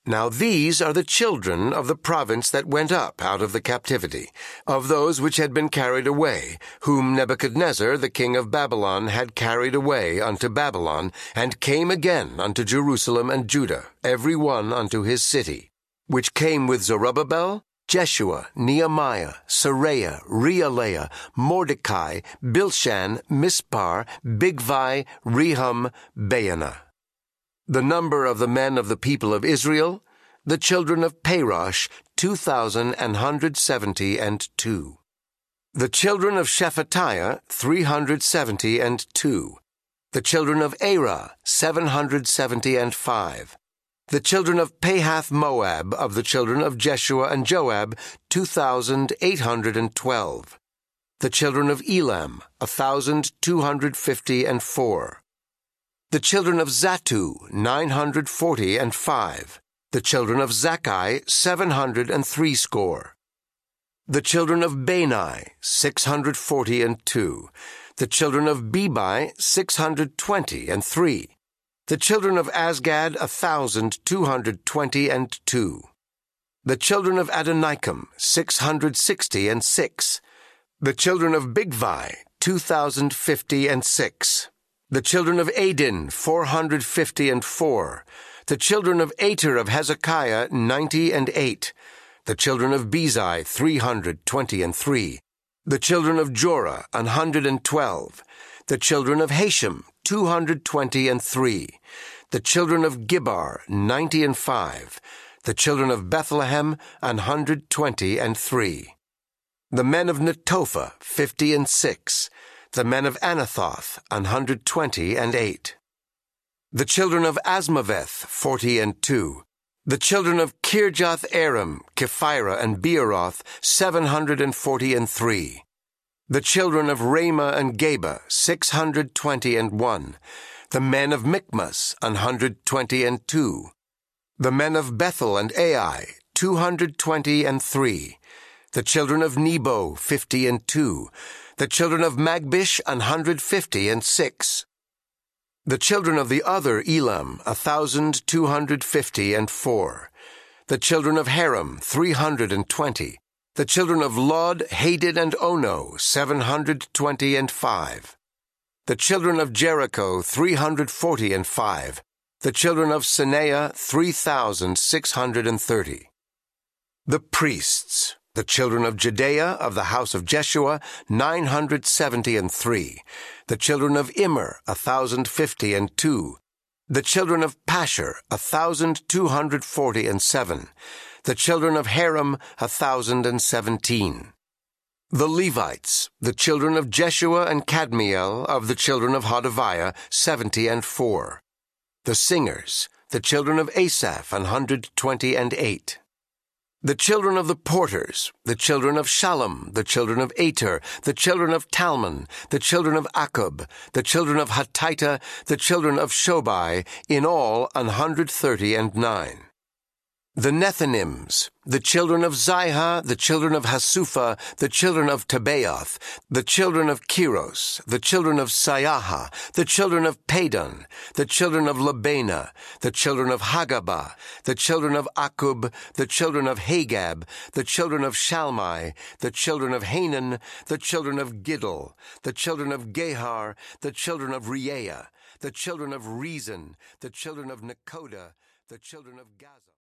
Now these are the children of the province that went up out of the captivity, of those which had been carried away, whom Nebuchadnezzar the king of Babylon had carried away unto Babylon, and came again unto Jerusalem and Judah, every one unto his city, which came with Zerubbabel, Jeshua, Nehemiah, Seraiah, Reelaiah, Mordecai, Bilshan, Mispar, Bigvai, Rehum, Baanah. The number of the men of the people of Israel, the children of Parosh, 2,172. The children of Shephatiah, 372. The children of Arah, 775. The children of Pahath Moab of the children of Jeshua and Joab, 2,812. The children of Elam, 1,254. The children of Zattu, 945. The children of Zakkai, 703 score. The children of Bani, 642. The children of Bebai, 623. The children of Asgad, 1,222. The children of Adonikam, 666. The children of Bigvai, 2,056. The children of Adin, 454. The children of Ater of Hezekiah, 98. The children of Bezai, 323. The children of Jorah, 112. The children of Hashem, 223. The children of Gibbar, 95. The children of Bethlehem, 123. The men of Netophah, 56. The men of Anathoth, 128. The children of Asmaveth, 42. The children of Kirjath-arim, Kephirah, and Beeroth, 743. The children of Ramah and Geba, 621. The men of Michmas, 122. The men of Bethel and Ai, 223. The children of Nebo, 52. The children of Magbish, 156. The children of the other Elam, 1,254. The children of Haram, 320. The children of Lod, Hadid, and Ono, 725. The children of Jericho, 345. The children of Sineah, 3,630. The priests. The children of Judea of the house of Jeshua, 973. The children of Immer, 1,052. The children of Pashur, 1,247. The children of Haram, 1,017. The Levites, the children of Jeshua and Kadmiel of the children of Hodaviah, 70. The singers, the children of Asaph, 128. The children of the porters, the children of Shallum, the children of Ater, the children of Talmon, the children of Akub, the children of Hatita, the children of Shobai, in all 139. The Nethinims, the children of Ziha, the children of Hasupha, the children of Tabaoth, the children of Keros, the children of Siaha, the children of Padon, the children of Labana, the children of Hagabah, the children of Akub, the children of Hagab, the children of Shalmai, the children of Hanan, the children of Giddel, the children of Gehar, the children of Reaiah, the children of Rezin, the children of Nekoda, the children of Gaza.